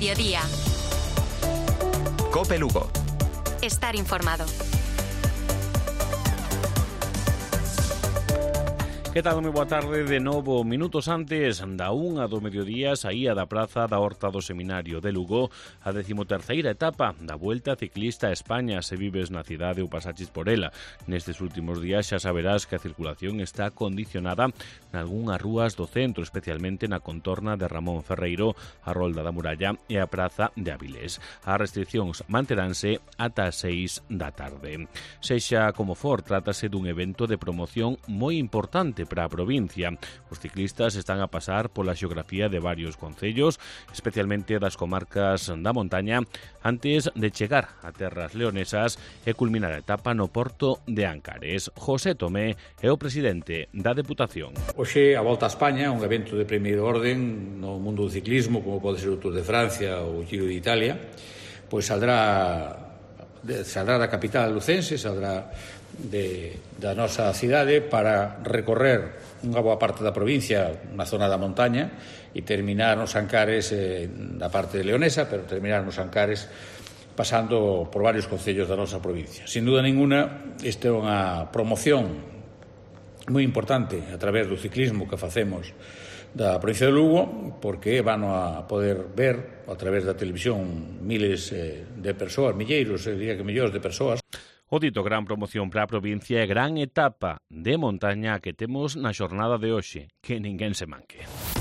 mediodía. COPE Lugo. Estar informado. Que tal? Moi boa tarde. De novo, minutos antes da 1 do mediodía, saía da praza da Horta do Seminario de Lugo a 13ª etapa da Vuelta Ciclista a España. Se vives na cidade ou pasaches por ela nestes últimos días, xa saberás que a circulación está condicionada nalgúnas rúas do centro, especialmente na contorna de Ramón Ferreiro, a Rolda da Muralla e a Praza de Avilés. As restriccións manteránse ata as 6 da tarde. Sexa como for, trátase dun evento de promoción moi importante para a provincia. Os ciclistas están a pasar pola xeografía de varios concellos, especialmente das comarcas da montaña, antes de chegar a terras leonesas e culminar a etapa no porto de Ancares. José Tomé é o presidente da Deputación. Hoxe a Volta a España, un evento de primeiro orden no mundo do ciclismo, como pode ser o Tour de Francia ou o Giro de Italia, pois saldrá da capital lucense, saldrá da nosa cidade para recorrer unha boa parte da provincia na zona da montaña e terminar nos Ancares da parte de leonesa, pero terminar nos Ancares pasando por varios concellos da nosa provincia. Sin duda ninguna, esta é unha promoción moi importante a través do ciclismo que facemos da provincia de Lugo, porque van a poder ver a través da televisión miles de persoas, milleiros, diría que millóns de persoas. O dito gran promoción para a provincia e gran etapa de montaña que temos na xornada de hoxe, que ninguén se manque.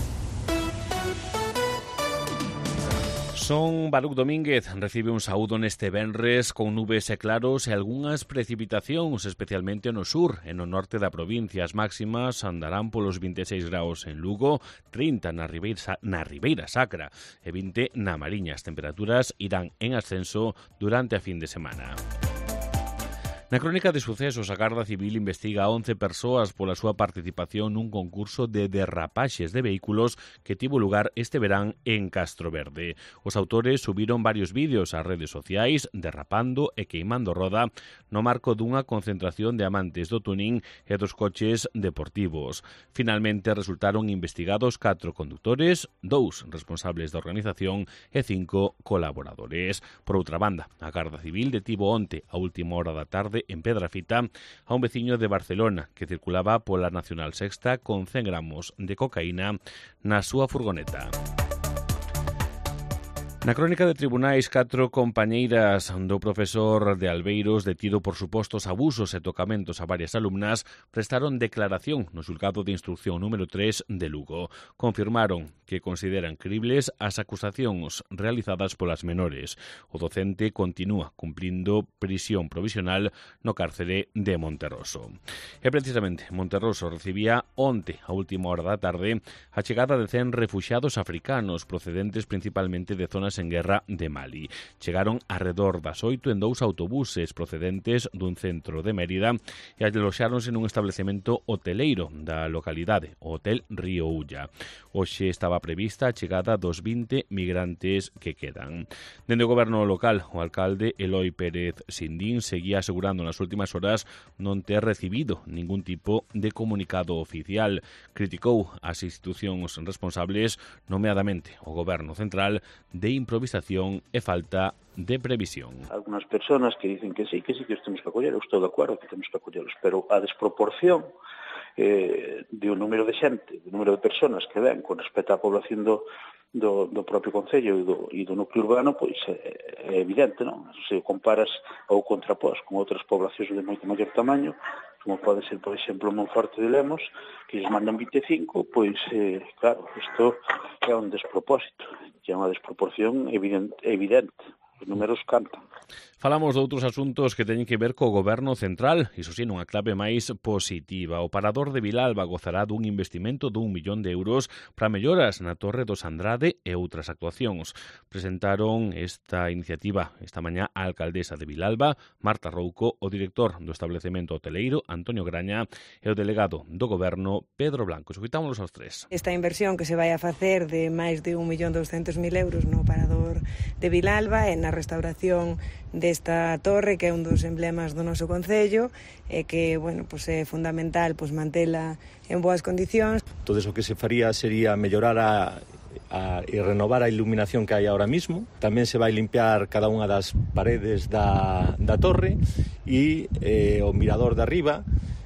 Son Baruc Domínguez recibe un saúdo neste venres con nubes e claros e algunhas precipitacións, especialmente no sur e no norte da provincia. As máximas andarán polos 26 graus en Lugo, 30 na Ribeira Sacra e 20 na Mariña. As temperaturas irán en ascenso durante a fin de semana. Na crónica de sucesos, a Garda Civil investiga a 11 persoas pola súa participación nun concurso de derrapaxes de vehículos que tivo lugar este verán en Castroverde. Os autores subiron varios vídeos ás redes sociais derrapando e queimando roda no marco dunha concentración de amantes do tuning e dos coches deportivos. Finalmente resultaron investigados 4 condutores, 2 responsables da organización e 5 colaboradores. Por outra banda, a Garda Civil detivo onte a última hora da tarde en Pedrafita a un veciño de Barcelona que circulaba pola Nacional Sexta con 100 gramos de cocaína na súa furgoneta. Na crónica de tribunais, 4 compañeiras do profesor de Albeiros detido por supostos abusos e tocamentos a varias alumnas prestaron declaración no xulgado de instrucción número 3 de Lugo. Confirmaron que consideran cribles as acusacións realizadas polas menores. O docente continúa cumplindo prisión provisional no cárcere de Monterroso. E precisamente Monterroso recibía onte, a última hora da tarde, a chegada de 100 refuxiados africanos procedentes principalmente de zonas en guerra de Mali. Chegaron arredor das 8 en 2 autobuses procedentes dun centro de Mérida e aloxáronse nun establecemento hoteleiro da localidade, o Hotel Río Ulla. Hoxe estaba prevista a chegada dos 20 migrantes que quedan. Dende o goberno local, o alcalde Eloi Pérez Sindín seguía asegurando nas últimas horas non ter recibido ningún tipo de comunicado oficial. Criticou as institucións responsables, nomeadamente o goberno central, de improvisación e falta de previsión. Algunas personas que dicen que sí, que os temos que acoller, eu estou de acordo que temos que acollerlos, pero a desproporción do número de xente, do número de personas que ven con respecto á población do propio concello e do núcleo urbano, pois é evidente, non? Se comparas ou contrapós con outras poblacións de moito maior tamaño, como pode ser, por exemplo, Monforte de Lemos, que lles mandan 25, pois, claro, isto é un despropósito, é unha desproporción evidente. Os números cantan. Falamos de outros asuntos que teñen que ver co goberno central, iso si, nunha clave máis positiva. O parador de Vilalba gozará dun investimento d'1 millón de euros para melloras na Torre dos Andrade e outras actuacións. Presentaron esta iniciativa esta mañá a alcaldesa de Vilalba, Marta Rouco, o director do establecemento hoteleiro, Antonio Graña, e o delegado do goberno, Pedro Blanco. Escoitámonos aos tres. Esta inversión que se vai a facer de máis de 1.200.000 euros no parador de Vilalba e na restauración desta torre, que é un dos emblemas do noso concello e que, bueno, pois é fundamental pois mantela en boas condicións. Todo iso que se faría sería mellorar a e renovar a iluminación que hai ahora mismo. Tamén se vai limpiar cada unha das paredes da torre e o mirador de arriba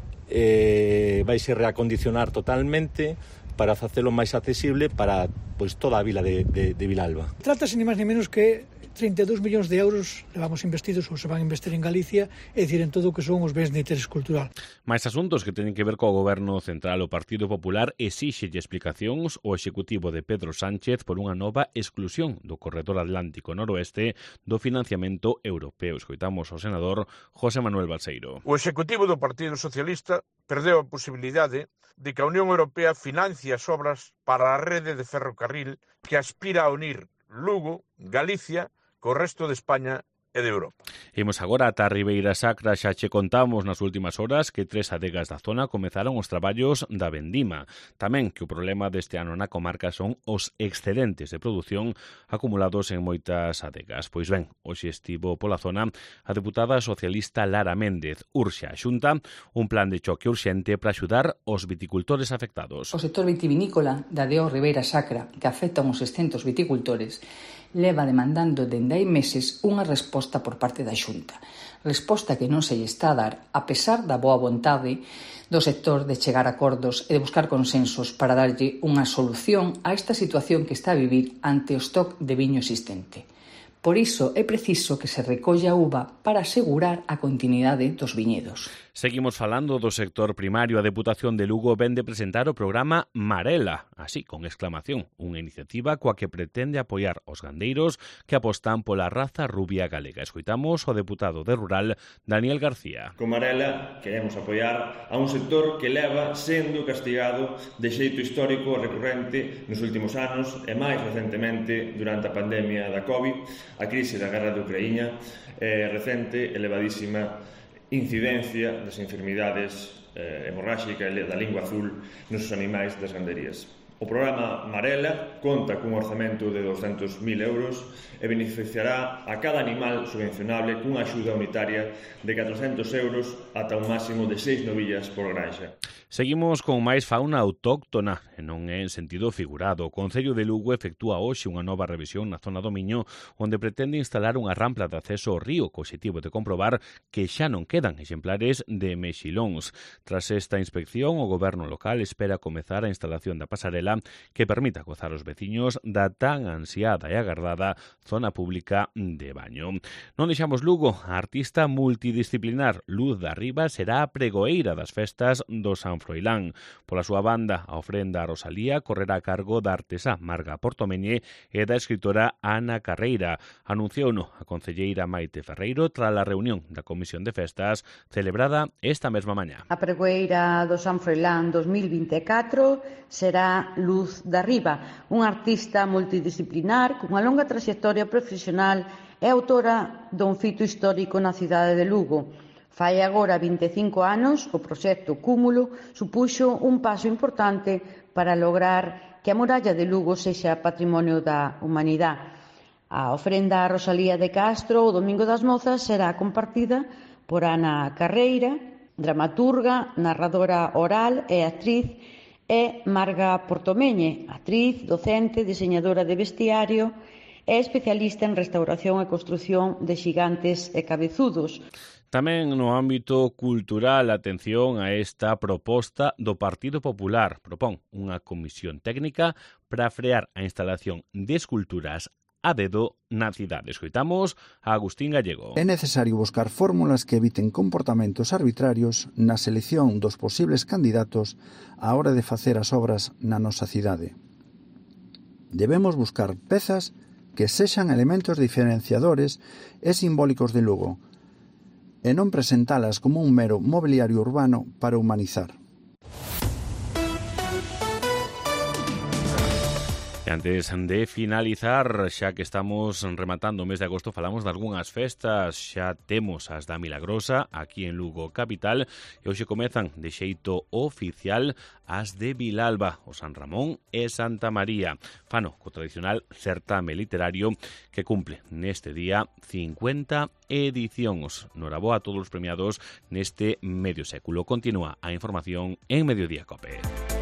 vai se reacondicionar totalmente para facelo máis accesible para toda a vila de Vilalba. Trátase ni máis ni menos que 32 millóns de euros levamos investidos ou se van a investir en Galicia, é dicir, en todo o que son os bens de interés cultural. Mais asuntos que teñen que ver co Goberno Central. O Partido Popular exíxelle explicacións ao Executivo de Pedro Sánchez por unha nova exclusión do corredor atlántico noroeste do financiamento europeo. Escoitamos ao senador José Manuel Balseiro. O Executivo do Partido Socialista perdeu a posibilidade de que a Unión Europea financie as obras para a rede de ferrocarril que aspira a unir Lugo, Galicia, co resto de España e de Europa. Imos agora ata Ribeira Sacra. Xa che contamos nas últimas horas que 3 adegas da zona comezaron os traballos da vendima. Tamén que o problema deste ano na comarca son os excedentes de produción acumulados en moitas adegas. Pois ben, hoxe estivo pola zona a deputada socialista Lara Méndez. Urxe a Xunta un plan de choque urxente para axudar os viticultores afectados. O sector vitivinícola da DO Ribeira Sacra, que afecta a uns 600 viticultores, leva demandando dende hai meses unha resposta por parte da Xunta. Resposta que non se lle está a dar, a pesar da boa vontade do sector de chegar a acordos e de buscar consensos para darlle unha solución a esta situación que está a vivir ante o stock de viño existente. Por iso é preciso que se recolla a uva para asegurar a continuidade dos viñedos. Seguimos falando do sector primario. A Deputación de Lugo vende presentar o programa Marela, así con exclamación, unha iniciativa coa que pretende apoiar os gandeiros que apostan pola raza rubia galega. Escoitamos o deputado de Rural, Daniel García. Con Marela queremos apoiar a un sector que leva sendo castigado de xeito histórico recurrente nos últimos anos e máis recentemente durante a pandemia da COVID, a crise da guerra de Ucraína e recente elevadísima incidencia das enfermidades hemorráxicas da lingua azul nos animais das ganderías. O programa Marela conta cun orzamento de 200.000 euros e beneficiará a cada animal subvencionable cunha axuda unitaria de 400 euros ata un máximo de 6 novillas por granxa. Seguimos con máis fauna autóctona, e non é en sentido figurado. O Concello de Lugo efectúa hoxe unha nova revisión na zona do Miño, onde pretende instalar unha rampla de acceso ao río, co obxectivo de comprobar que xa non quedan exemplares de mexilóns. Tras esta inspección, o goberno local espera comezar a instalación da pasarela que permita gozar aos veciños da tan ansiada e agardada zona pública de baño. Non deixamos Lugo. A artista multidisciplinar Luz de Arriba será a pregoeira das festas do San Froilán. Pola súa banda, a ofrenda a Rosalía correrá a cargo da artesá Marga Portomeñe e da escritora Ana Carreira. Anunciouno a concelleira Maite Ferreiro tras a reunión da Comisión de Festas celebrada esta mesma mañá. A pregoeira do San Froilán 2024 será Luz de Arriba, unha artista multidisciplinar cunha longa traxectoria profesional e autora dun fito histórico na cidade de Lugo. Fai agora 25 anos, o proxecto Cúmulo supuxo un paso importante para lograr que a muralla de Lugo sexa patrimonio da humanidade. A ofrenda a Rosalía de Castro o Domingo das Mozas será compartida por Ana Carreira, dramaturga, narradora oral e actriz, e Marga Portomeñe, actriz, docente, diseñadora de vestiario e especialista en restauración e construción de xigantes e cabezudos. Tamén no ámbito cultural, atención a esta proposta do Partido Popular. Propón unha comisión técnica para frear a instalación de esculturas a dedo na cidade. Escoitamos a Agustín Gallego. É necesario buscar fórmulas que eviten comportamentos arbitrarios na selección dos posibles candidatos á hora de facer as obras na nosa cidade. Debemos buscar pezas que sexan elementos diferenciadores e simbólicos de Lugo, e non presentalas como un mero mobiliario urbano para humanizar. E antes de finalizar, xa que estamos rematando o mes de agosto, falamos de algunhas festas. Xa temos as da Milagrosa aquí en Lugo capital e hoxe comezan de xeito oficial as de Vilalba, o San Ramón e Santa María. Fano co tradicional certame literario que cumple neste día 50 edicións. Noraboa a todos os premiados neste medio século. Continúa a información en Mediodía Cope.